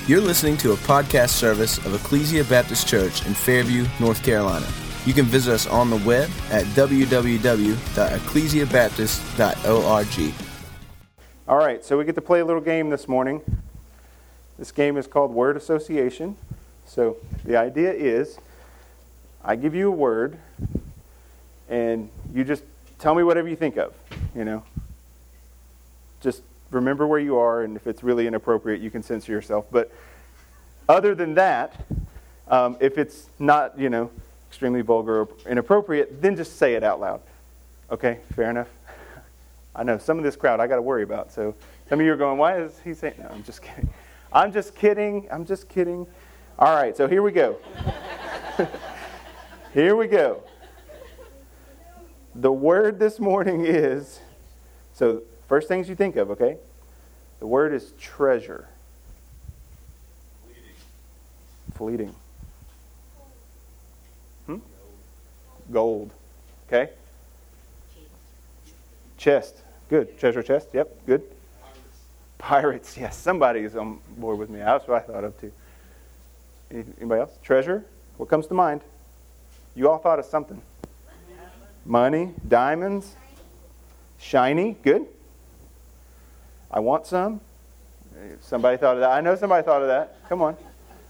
You're listening to a podcast service of Ecclesia Baptist Church in Fairview, North Carolina. You can visit us on the web at www.ecclesiabaptist.org. All right, so we get to play a little game this morning. This game is called Word Association. So the idea is I give you a word, and you just tell me whatever you think of, Just remember where you are, and if it's really inappropriate, you can censor yourself. But other than that, if it's not, extremely vulgar or inappropriate, then just say it out loud. Okay, fair enough? I know some of this crowd I got to worry about. So some of you are going, why is he saying, no, I'm just kidding. I'm just kidding. All right, so here we go. Here we go. The word this morning is, so first things you think of, okay? The word is treasure. Fleeting. Gold. Okay? Chest. Good. Treasure chest. Yep. Good. Pirates. Yes. Somebody is on board with me. That's what I thought of too. Anybody else? Treasure. What comes to mind? You all thought of something. Money. Diamonds. Shiny. Good. I want some. Somebody thought of that. I know somebody thought of that. Come on.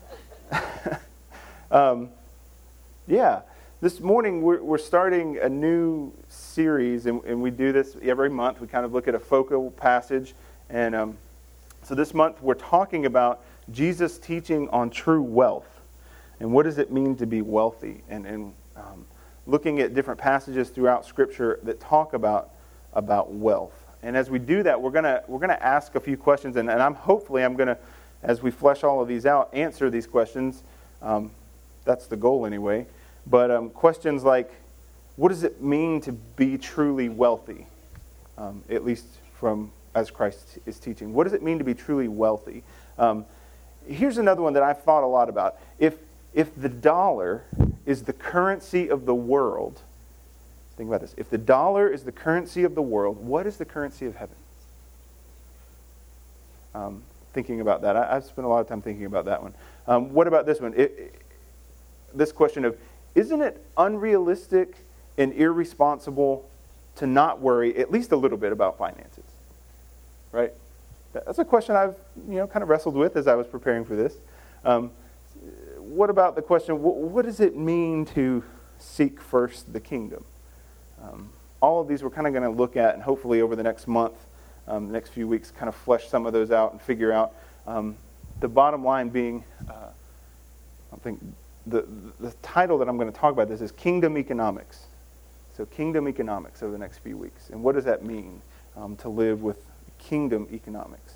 Yeah. This morning we're starting a new series, and we do this every month. We kind of look at a focal passage, and so this month we're talking about Jesus' teaching on true wealth, and what does it mean to be wealthy, and looking at different passages throughout Scripture that talk about wealth. And as we do that, we're gonna ask a few questions, and I'm gonna, as we flesh all of these out, answer these questions. That's the goal anyway. But questions like, what does it mean to be truly wealthy? At least from as Christ is teaching. What does it mean to be truly wealthy? Here's another one that I've thought a lot about. If the dollar is the currency of the world, think about this. If the dollar is the currency of the world, what is the currency of heaven? Thinking about that. I've spent a lot of time thinking about that one. What about this one? This question of, isn't it unrealistic and irresponsible to not worry at least a little bit about finances? Right? That's a question I've kind of wrestled with as I was preparing for this. What about the question, what does it mean to seek first the kingdom? All of these we're kind of going to look at, and hopefully over the next month, the next few weeks, kind of flesh some of those out and figure out. The bottom line being, I think the title that I'm going to talk about this is Kingdom Economics. So Kingdom Economics over the next few weeks. And what does that mean to live with Kingdom Economics?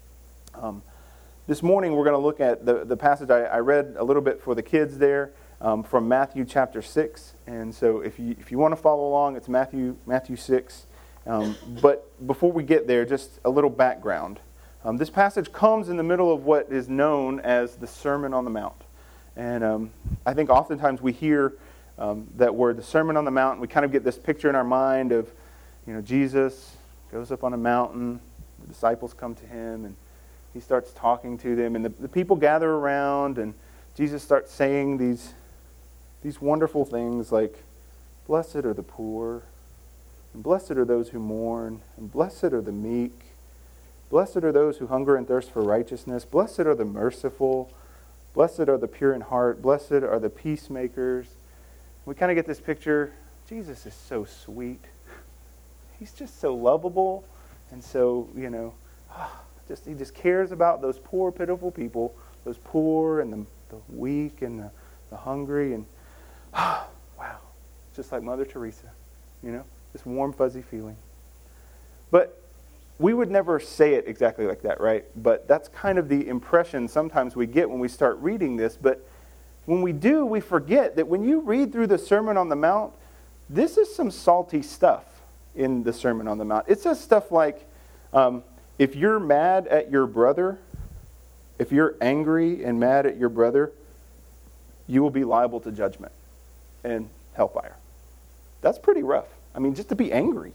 This morning we're going to look at the passage I read a little bit for the kids there from Matthew chapter 6. And so if you want to follow along, it's Matthew 6. But before we get there, just a little background. This passage comes in the middle of what is known as the Sermon on the Mount. And I think oftentimes we hear that word, the Sermon on the Mount, and we kind of get this picture in our mind of, Jesus goes up on a mountain, the disciples come to him, and he starts talking to them, and the people gather around, and Jesus starts saying these wonderful things like, blessed are the poor, and blessed are those who mourn, and blessed are the meek, blessed are those who hunger and thirst for righteousness, blessed are the merciful, blessed are the pure in heart. Blessed are the peacemakers. We kind of get this picture. Jesus is so sweet. He's just so lovable. And so, he just cares about those poor, pitiful people, those poor and the weak and the hungry. And, wow, just like Mother Teresa, this warm, fuzzy feeling. But we would never say it exactly like that, right? But that's kind of the impression sometimes we get when we start reading this. But when we do, we forget that when you read through the Sermon on the Mount, this is some salty stuff in the Sermon on the Mount. It says stuff like, if you're mad at your brother, if you're angry and mad at your brother, you will be liable to judgment and hellfire. That's pretty rough. I mean, just to be angry.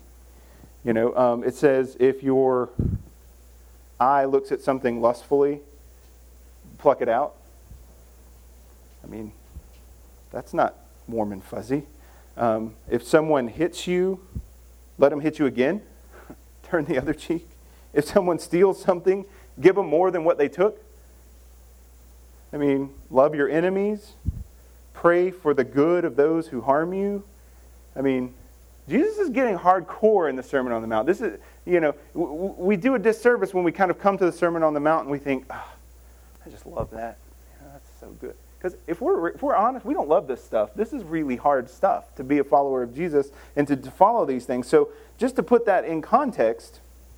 It says if your eye looks at something lustfully, pluck it out. I mean, that's not warm and fuzzy. If someone hits you, let them hit you again. Turn the other cheek. If someone steals something, give them more than what they took. I mean, love your enemies. Pray for the good of those who harm you. I mean, Jesus is getting hardcore in the Sermon on the Mount. This is, we do a disservice when we kind of come to the Sermon on the Mount and we think, I just love that. That's so good. Because if we're honest, we don't love this stuff. This is really hard stuff to be a follower of Jesus and to follow these things. So just to put that in context,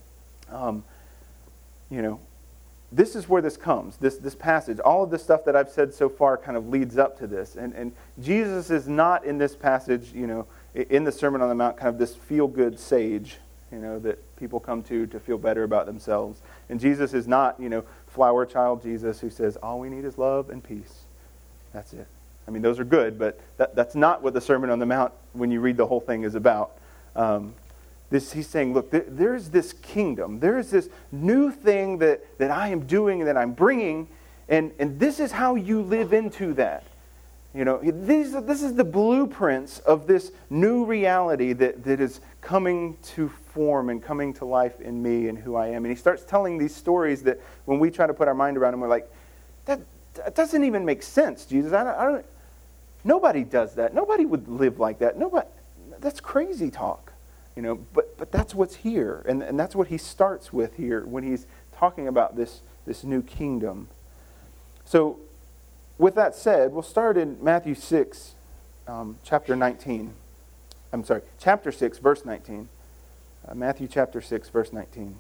this is where this comes, this passage. All of the stuff that I've said so far kind of leads up to this. And Jesus is not in this passage, in the Sermon on the Mount, kind of this feel-good sage, that people come to feel better about themselves. And Jesus is not, flower child Jesus who says, all we need is love and peace. That's it. I mean, those are good, but that's not what the Sermon on the Mount, when you read the whole thing, is about. He's saying, look, there's this kingdom. There's this new thing that I am doing and that I'm bringing, and this is how you live into that. This is the blueprints of this new reality that is coming to form and coming to life in me and who I am. And he starts telling these stories that when we try to put our mind around them, we're like, that doesn't even make sense, Jesus. I don't. Nobody does that. Nobody would live like that. Nobody. That's crazy talk. But that's what's here, and that's what he starts with here when he's talking about this new kingdom. So, with that said, we'll start in Matthew 6, chapter 19. I'm sorry, chapter 6, verse 19. Matthew chapter 6, verse 19.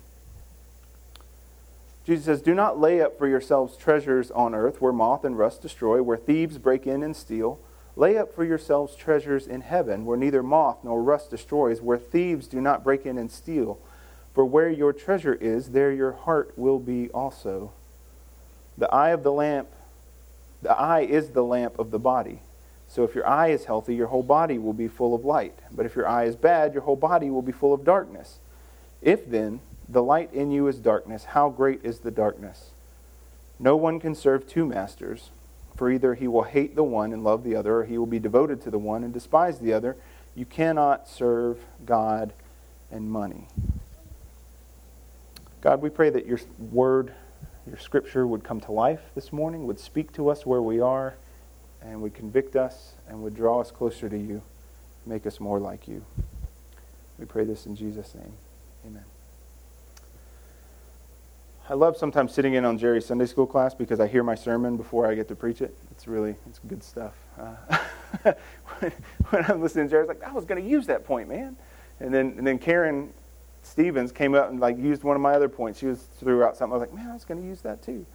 Jesus says, "Do not lay up for yourselves treasures on earth where moth and rust destroy, where thieves break in and steal. Lay up for yourselves treasures in heaven, where neither moth nor rust destroys, where thieves do not break in and steal. For where your treasure is, there your heart will be also. The eye is the lamp of the body. So if your eye is healthy, your whole body will be full of light. But if your eye is bad, your whole body will be full of darkness. If then the light in you is darkness, how great is the darkness? No one can serve two masters. For either he will hate the one and love the other, or he will be devoted to the one and despise the other. You cannot serve God and money." God, we pray that your word, your scripture would come to life this morning, would speak to us where we are, and would convict us and would draw us closer to you, make us more like you. We pray this in Jesus' name. Amen. I love sometimes sitting in on Jerry's Sunday school class because I hear my sermon before I get to preach it. It's good stuff. When I'm listening to Jerry's like, I was going to use that point, man. And then Karen Stevens came up and used one of my other points. She threw out something. I was like, man, I was going to use that too.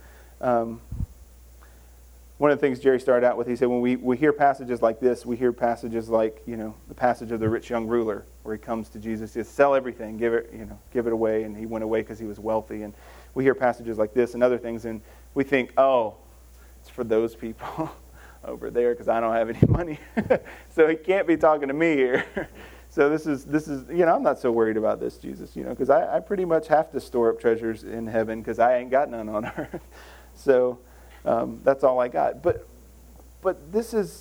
One of the things Jerry started out with, he said, when we hear passages like this, we hear passages like, the passage of the rich young ruler, where he comes to Jesus, he says, sell everything, give it away, and he went away because he was wealthy. And we hear passages like this and other things, and we think, oh, it's for those people over there because I don't have any money. So he can't be talking to me here. So this is I'm not so worried about this, Jesus, because I pretty much have to store up treasures in heaven because I ain't got none on earth. So that's all I got. But this is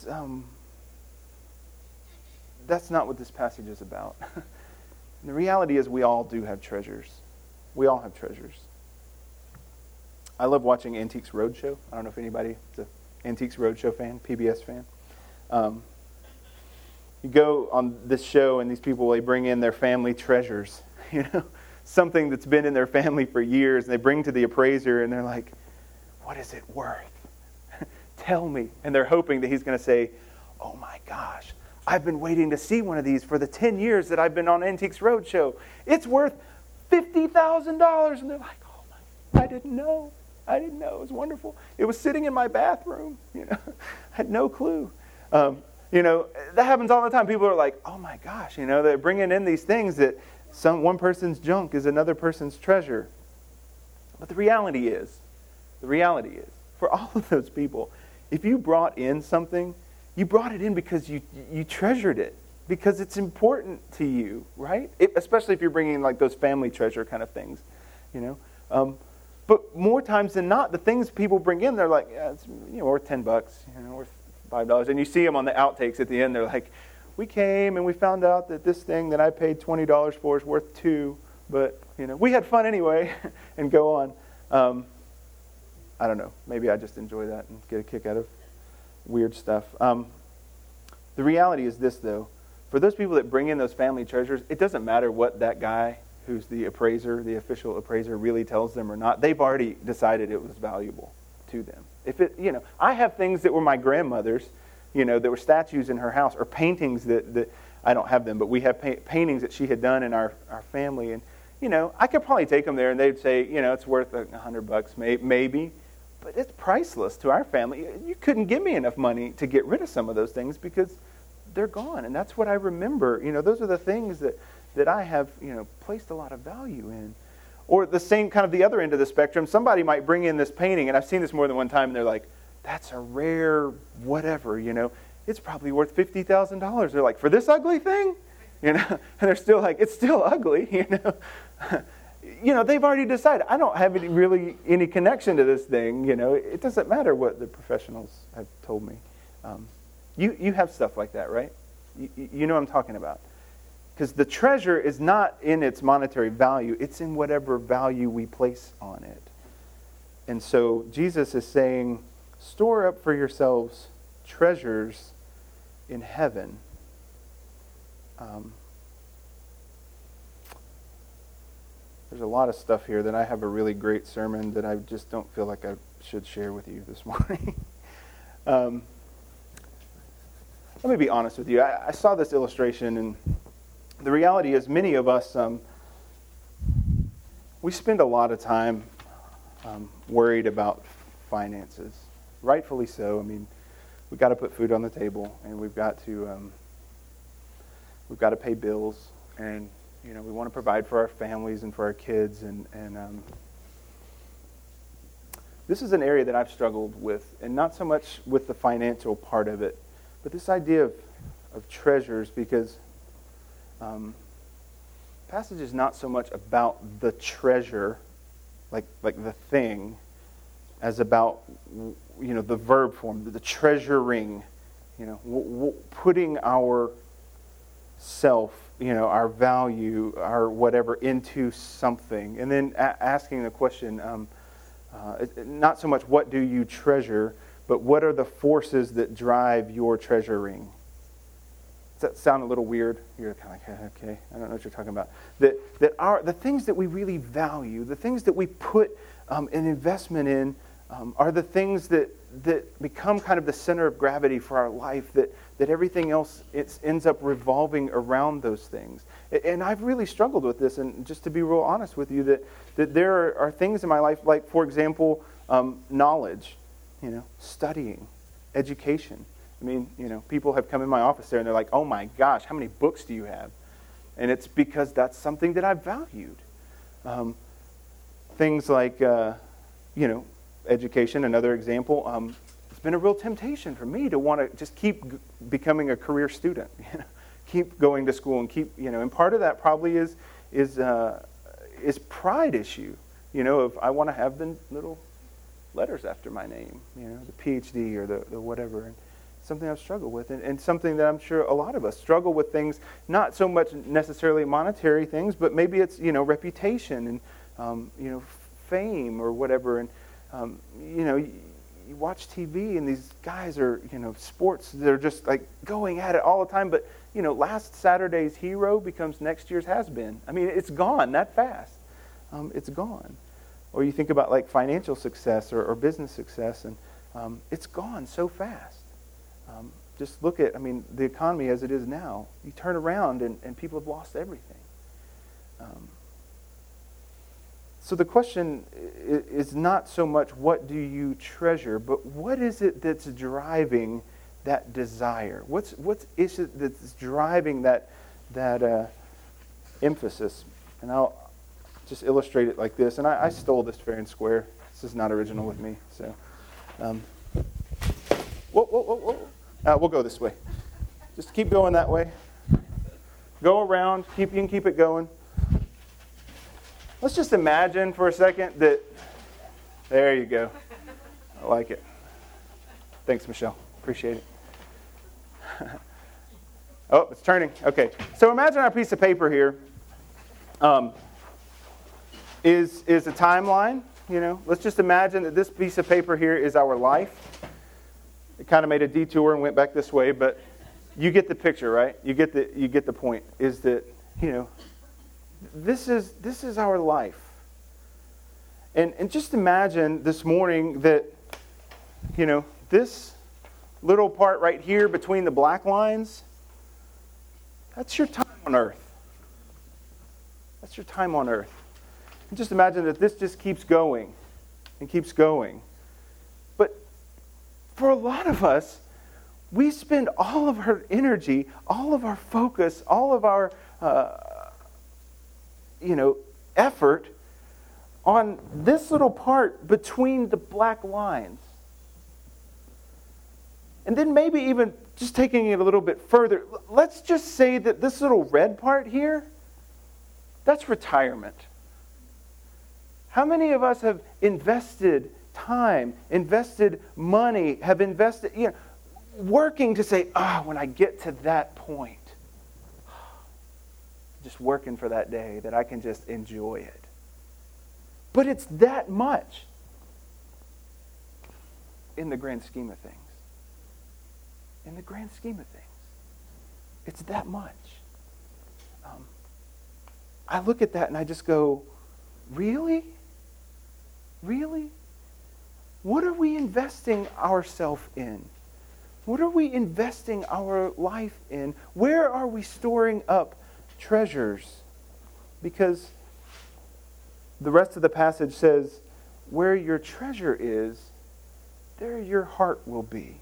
that's not what this passage is about. The reality is we all do have treasures. We all have treasures. I love watching Antiques Roadshow. I don't know if anybody is an Antiques Roadshow fan, PBS fan. You go on this show and these people, they bring in their family treasures, something that's been in their family for years, and they bring to the appraiser and they're like, what is it worth? Tell me. And they're hoping that he's going to say, oh my gosh, I've been waiting to see one of these for the 10 years that I've been on Antiques Roadshow. It's worth $50,000. And they're like, oh my, I didn't know. It was wonderful. It was sitting in my bathroom. I had no clue. That happens all the time. People are like, oh my gosh, they're bringing in these things that one person's junk is another person's treasure. But the reality is, for all of those people, if you brought in something, you brought it in because you treasured it, because it's important to you, right? Especially if you're bringing those family treasure kind of things, But more times than not, the things people bring in, they're like, yeah, it's worth $10, worth $5. And you see them on the outtakes at the end. They're like, we came and we found out that this thing that I paid $20 for is worth $2, but we had fun anyway, and go on. I don't know. Maybe I just enjoy that and get a kick out of weird stuff. The reality is this, though. For those people that bring in those family treasures, it doesn't matter what that guy who's the appraiser, the official appraiser, really tells them or not. They've already decided it was valuable to them. If it, I have things that were my grandmother's, that were statues in her house, or paintings that I don't have them, but we have paintings that she had done in our family. And, I could probably take them there and they'd say, it's worth $100, maybe. But it's priceless to our family. You couldn't give me enough money to get rid of some of those things because they're gone. And that's what I remember. Those are the things that I have, placed a lot of value in. Or the same kind of the other end of the spectrum, somebody might bring in this painting, and I've seen this more than one time, and they're like, that's a rare whatever, it's probably worth $50,000. They're like, for this ugly thing? And they're still like, it's still ugly, they've already decided, I don't have any connection to this thing, it doesn't matter what the professionals have told me. You have stuff like that, right? You know what I'm talking about. Because the treasure is not in its monetary value, it's in whatever value we place on it. And so Jesus is saying, store up for yourselves treasures in heaven. There's a lot of stuff here that I have a really great sermon that I just don't feel like I should share with you this morning. Let me be honest with you. I saw this illustration, and the reality is many of us, we spend a lot of time worried about finances. Rightfully so. I mean, we've got to put food on the table, and we've got to pay bills, and we want to provide for our families and for our kids, and this is an area that I've struggled with, and not so much with the financial part of it, but this idea of treasures, because passage is not so much about the treasure, like the thing, as about the verb form, the treasuring, putting our self, our value, our whatever into something, and then asking the question, not so much what do you treasure, but what are the forces that drive your treasuring? Does that sound a little weird? You're kind of like, okay, I don't know what you're talking about. That are the things that we really value, the things that we put an investment in, are the things that become kind of the center of gravity for our life, that everything else ends up revolving around those things. And I've really struggled with this, and just to be real honest with you, that there are things in my life, like, for example, knowledge, studying, education. I mean, people have come in my office there and they're like, oh my gosh, how many books do you have? And it's because that's something that I've valued. Things like, education, another example. It's been a real temptation for me to want to just keep becoming a career student, keep going to school and keep, and part of that probably is pride issue, of I want to have the little letters after my name, the PhD or the whatever. And something I've struggled with, and something that I'm sure a lot of us struggle with, things, not so much necessarily monetary things, but maybe it's, reputation and, fame or whatever. And, you watch TV and these guys are, sports, they're just like going at it all the time. But, last Saturday's hero becomes next year's has-been. I mean, it's gone that fast. It's gone. Or you think about like financial success or business success, and it's gone so fast. Just look at, the economy as it is now. You turn around and people have lost everything. So the question is not so much what do you treasure, but what is it that's driving that desire? What is it that's driving that emphasis? And I'll just illustrate it like this. And I stole this fair and square. This is not original with me. So, whoa. We'll go this way. Just keep going that way. Go around. You can keep it going. Let's just imagine for a second that There you go. I like it. Thanks, Michelle. Appreciate it. Oh, it's turning. Okay. So imagine our piece of paper here is a timeline. Let's just imagine that this piece of paper here is our life. It kind of made a detour and went back this way, but you get the picture, right? You get the point. Is that this is our life, and just imagine this morning that this little part right here between the black lines. That's your time on earth. That's your time on earth. And just imagine that this just keeps going and keeps going. But for a lot of us, we spend all of our energy, all of our focus, all of our effort on this little part between the black lines. And then maybe even just taking it a little bit further, let's just say that this little red part here, that's retirement. How many of us have invested time, invested money, have invested, working to say, when I get to that point, just working for that day that I can just enjoy it. But it's that much in the grand scheme of things. In the grand scheme of things, it's that much. I look at that and I just go, really? Really? What are we investing ourselves in? What are we investing our life in? Where are we storing up treasures? Because the rest of the passage says, where your treasure is, there your heart will be.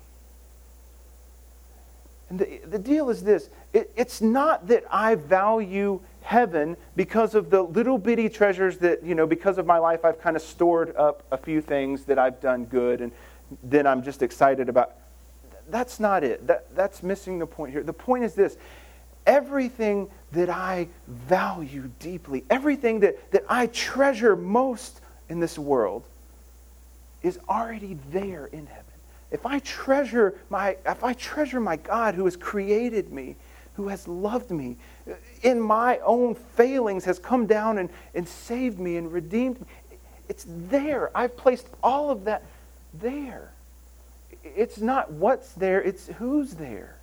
And the deal is this. It's not that I value heaven because of the little bitty treasures that, because of my life I've kind of stored up a few things that I've done good and then I'm just excited about. That's not it. That's missing the point here. The point is this. Everything that I value deeply, everything that I treasure most in this world is already there in heaven. If I treasure my God who has created me, who has loved me, in my own failings has come down and saved me and redeemed me, it's there. I've placed all of that there. It's not what's there, it's who's there.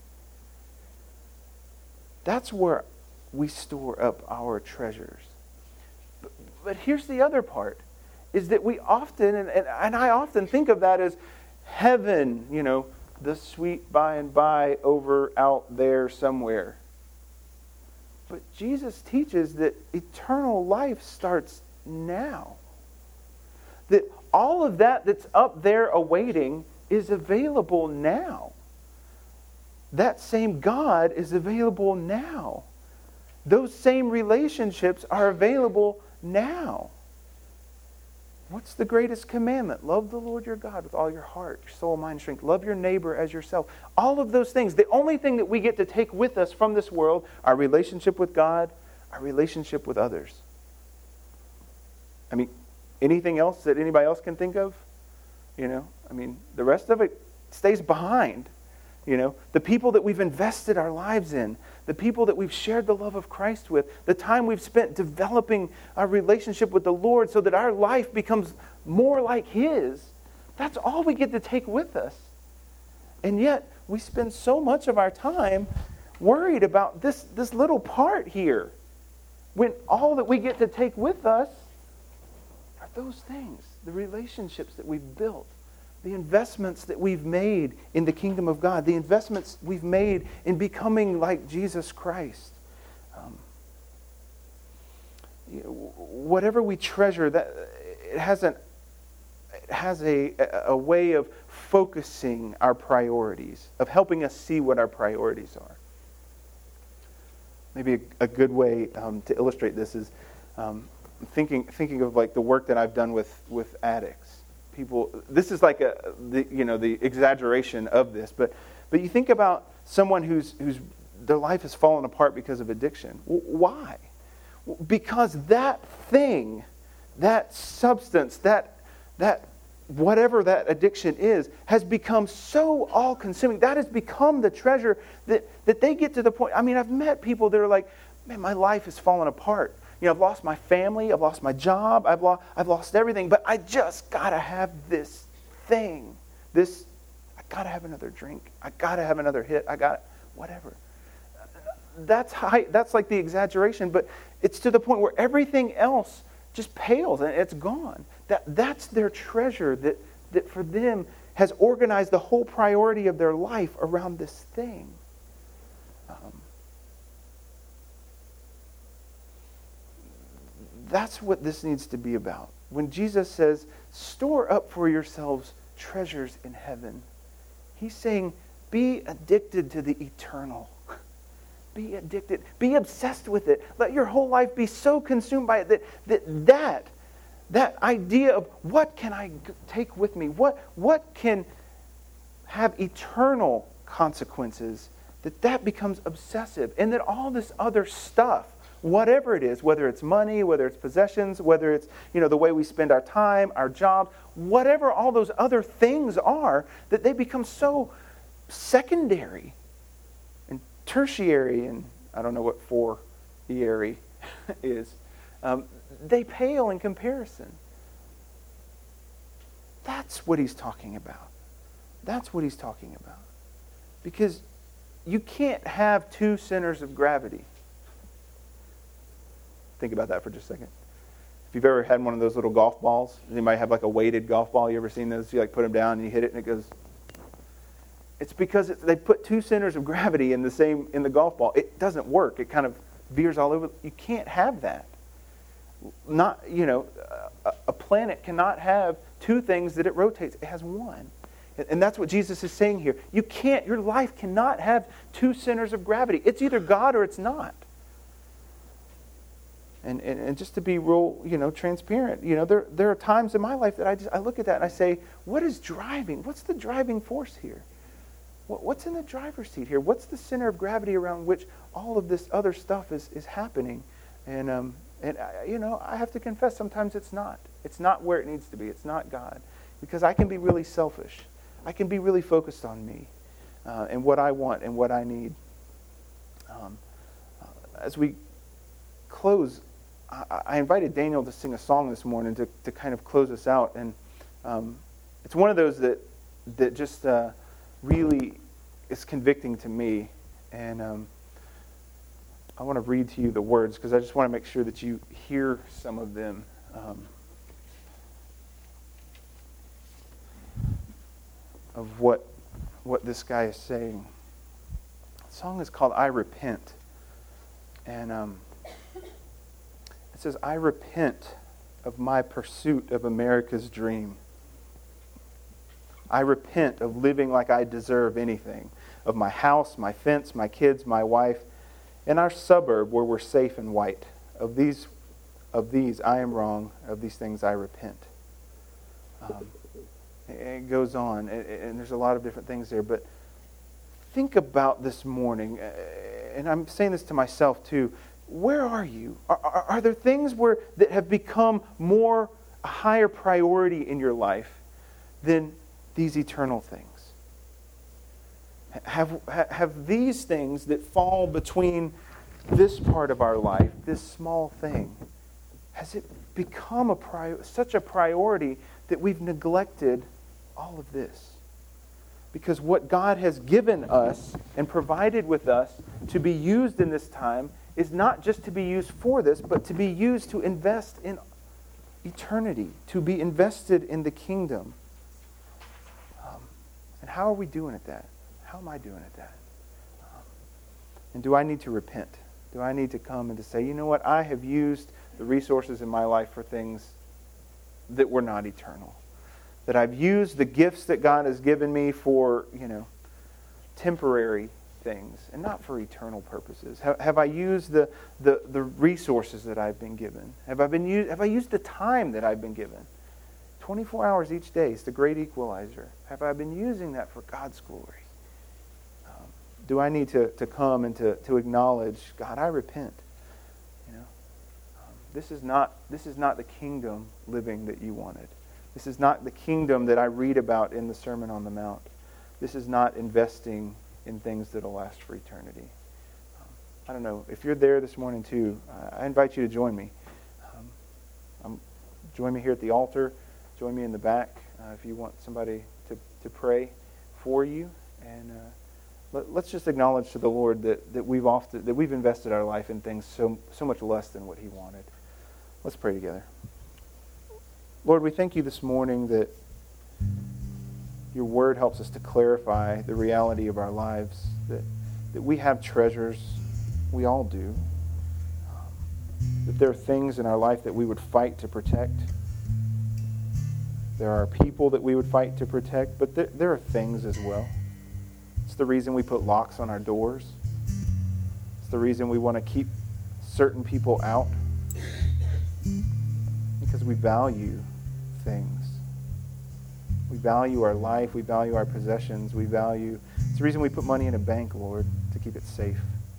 That's where we store up our treasures. But here's the other part, is that we often, and I often think of that as heaven, the sweet by and by over out there somewhere. But Jesus teaches that eternal life starts now. That all of that that's up there awaiting is available now. That same God is available now. Those same relationships are available now. What's the greatest commandment? Love the Lord your God with all your heart, your soul, mind, and strength. Love your neighbor as yourself. All of those things. The only thing that we get to take with us from this world, our relationship with God, our relationship with others. Anything else that anybody else can think of? The rest of it stays behind. The people that we've invested our lives in, the people that we've shared the love of Christ with, the time we've spent developing our relationship with the Lord so that our life becomes more like His, that's all we get to take with us. And yet, we spend so much of our time worried about this little part here, when all that we get to take with us are those things, the relationships that we've built, the investments that we've made in the kingdom of God, the investments we've made in becoming like Jesus Christ. Whatever we treasure, that it has a way of focusing our priorities, of helping us see what our priorities are. Maybe a good way to illustrate this is thinking of like the work that I've done with addicts. People, this is like the exaggeration of this, but you think about someone who's their life has fallen apart because of addiction. Why? Because that thing, that substance, that whatever that addiction is, has become so all-consuming. That has become the treasure that they get to the point. I mean, I've met people that are like, man, my life has fallen apart. You know, I've lost my family, I've lost my job, I've lost everything, but I just got to have this thing. I got to have another drink. I got to have another hit. Whatever. That's like the exaggeration, but it's to the point where everything else just pales and it's gone. That's their treasure that for them has organized the whole priority of their life around this thing. That's what this needs to be about. When Jesus says, store up for yourselves treasures in heaven, he's saying, be addicted to the eternal. Be addicted. Be obsessed with it. Let your whole life be so consumed by it that idea of what can I take with me? What can have eternal consequences? That becomes obsessive. And that all this other stuff, whatever it is, whether it's money, whether it's possessions, whether it's, the way we spend our time, our job, whatever all those other things are, that they become so secondary and tertiary, and I don't know what four-eary is. They pale in comparison. That's what he's talking about. That's what he's talking about. Because you can't have two centers of gravity. Think about that for just a second. If you've ever had one of those little golf balls, you might have like a weighted golf ball. You ever seen those? You like put them down and you hit it and it goes. It's because they put two centers of gravity in the golf ball. It doesn't work. It kind of veers all over. You can't have that. A planet cannot have two things that it rotates. It has one. And that's what Jesus is saying here. Your life cannot have two centers of gravity. It's either God or it's not. And just to be real, transparent, there are times in my life that I look at that and I say, what's the driving force here? What's in the driver's seat here? What's the center of gravity around which all of this other stuff is happening? And I have to confess, sometimes it's not. It's not where it needs to be. It's not God. Because I can be really selfish. I can be really focused on me and what I want and what I need. As we close, I invited Daniel to sing a song this morning to kind of close us out. And it's one of those that just really is convicting to me. And I want to read to you the words because I just want to make sure that you hear some of them. Of what this guy is saying. The song is called I Repent. And it says, I repent of my pursuit of America's dream. I repent of living like I deserve anything. Of my house, my fence, my kids, my wife, and our suburb where we're safe and white. Of these I am wrong. Of these things I repent. It goes on, and there's a lot of different things there, but think about this morning, and I'm saying this to myself too. Where are you? Are there things that have become a higher priority in your life than these eternal things? Have these things that fall between this part of our life, this small thing, has it become such a priority that we've neglected all of this? Because what God has given us and provided with us to be used in this time is not just to be used for this, but to be used to invest in eternity, to be invested in the kingdom. And how are we doing at that? How am I doing at that? And do I need to repent? Do I need to come and to say, you know what, I have used the resources in my life for things that were not eternal. That I've used the gifts that God has given me for, temporary things and not for eternal purposes. Have I used the resources that I've been given? Have I used the time that I've been given? 24 hours each day is the great equalizer. Have I been using that for God's glory? Do I need to come and to acknowledge, God, I repent. This is not the kingdom living that you wanted. This is not the kingdom that I read about in the Sermon on the Mount. This is not investing in things that will last for eternity. I don't know. If you're there this morning too, I invite you to join me. Join me here at the altar. Join me in the back if you want somebody to pray for you. And let's just acknowledge to the Lord that we've invested our life in things so much less than what He wanted. Let's pray together. Lord, we thank you this morning that your word helps us to clarify the reality of our lives, that we have treasures. We all do. That there are things in our life that we would fight to protect. There are people that we would fight to protect, but there are things as well. It's the reason we put locks on our doors. It's the reason we want to keep certain people out. Because we value things. We value our life. We value our possessions. It's the reason we put money in a bank, Lord, to keep it safe.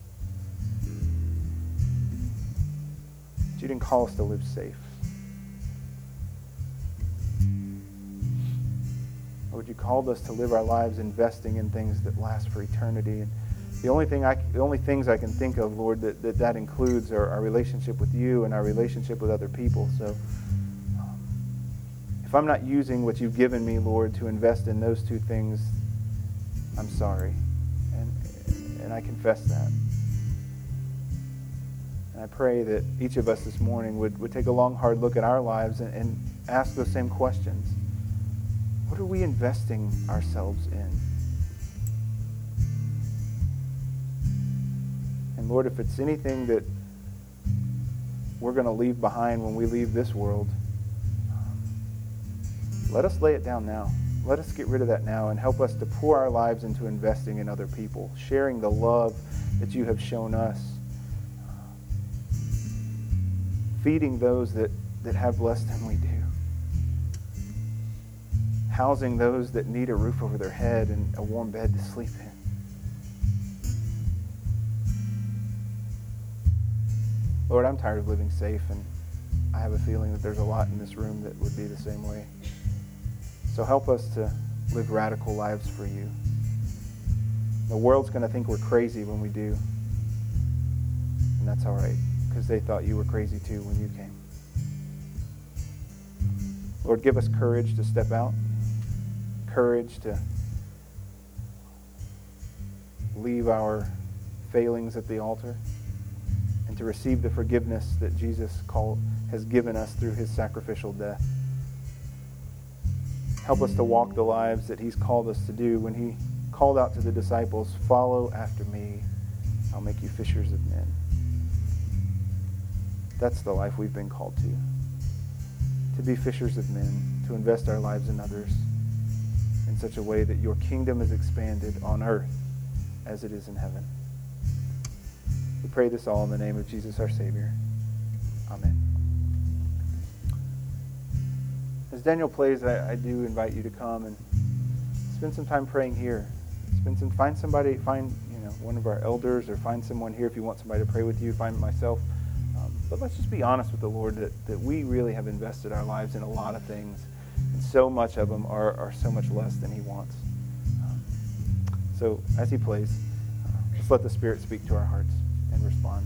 But you didn't call us to live safe. Lord, you called us to live our lives investing in things that last for eternity. And the only things I can think of, Lord, that includes are our relationship with you and our relationship with other people. So if I'm not using what you've given me, Lord, to invest in those two things, I'm sorry. And I confess that. And I pray that each of us this morning would take a long, hard look at our lives and ask those same questions. What are we investing ourselves in? And Lord, if it's anything that we're going to leave behind when we leave this world, let us lay it down now. Let us get rid of that now and help us to pour our lives into investing in other people, sharing the love that you have shown us, feeding those that have less than we do, housing those that need a roof over their head and a warm bed to sleep in. Lord, I'm tired of living safe, and I have a feeling that there's a lot in this room that would be the same way. So help us to live radical lives for you. The world's going to think we're crazy when we do. And that's all right, because they thought you were crazy too when you came. Lord, give us courage to step out, courage to leave our failings at the altar, and to receive the forgiveness that Jesus has given us through his sacrificial death. Help us to walk the lives that he's called us to do when he called out to the disciples, "Follow after me, I'll make you fishers of men." That's the life we've been called to be fishers of men, to invest our lives in others in such a way that your kingdom is expanded on earth as it is in heaven. We pray this all in the name of Jesus our Savior. Amen. As Daniel plays, I do invite you to come and spend some time praying here. Find somebody, one of our elders, or find someone here if you want somebody to pray with you. Find myself. But let's just be honest with the Lord that we really have invested our lives in a lot of things, and so much of them are so much less than he wants. So as he plays, let's let the Spirit speak to our hearts and respond.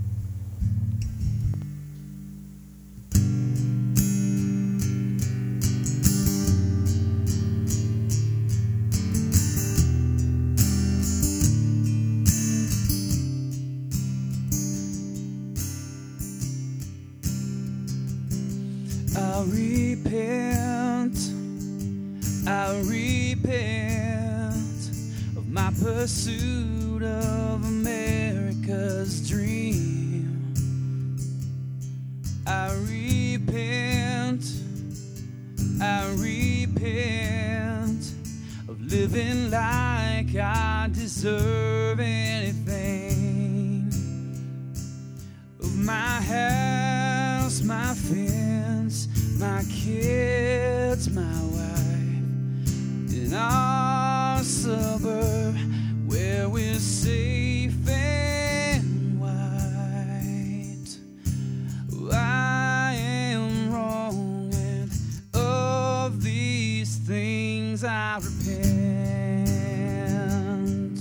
I repent of my pursuit of America's dream. I repent of living like I deserve anything, of my house, my fence, my kids, my wife, in our suburb where we're safe and white. I am wrong and oh, I repent.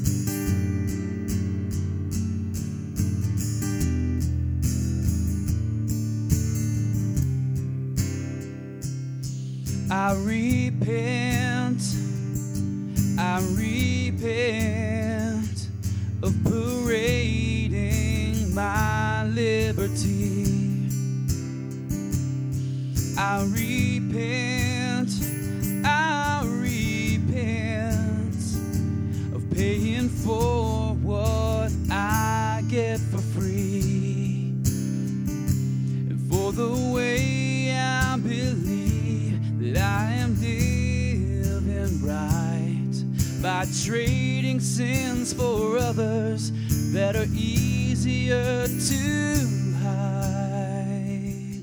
I repent of parading my liberty. I repent of paying for what I get for free, and for the way I believe that I am living right by trading sins for others that are easier to hide.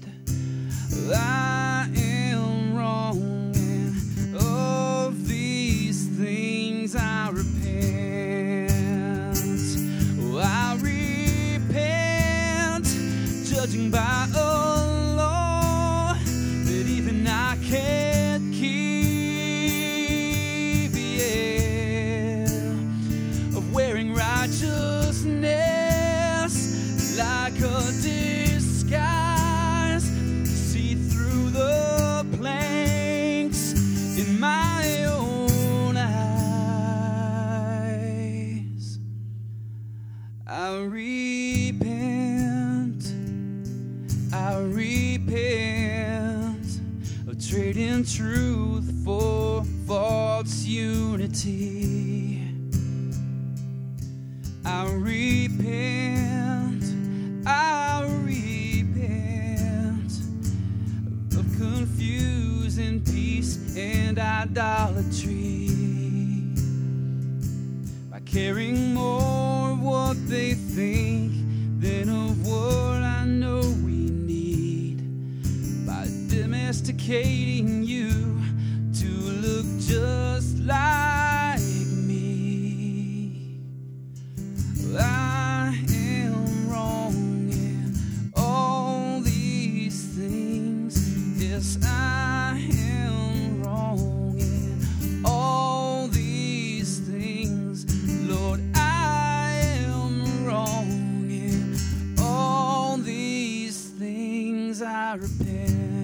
I am wrong in all these things. I repent. Oh, I repent, judging by a law that even I can't keep. Yeah, of wearing righteousness like a disguise, see through the planks in my own eyes. I repent of trading truth for false unity. I repent of confusing peace and idolatry by caring more of what they think than of what I know we need, by domesticating you to look just like me. I am wrong in all these things. Yes, I am wrong in all these things. Lord, I am wrong in all these things. I repent.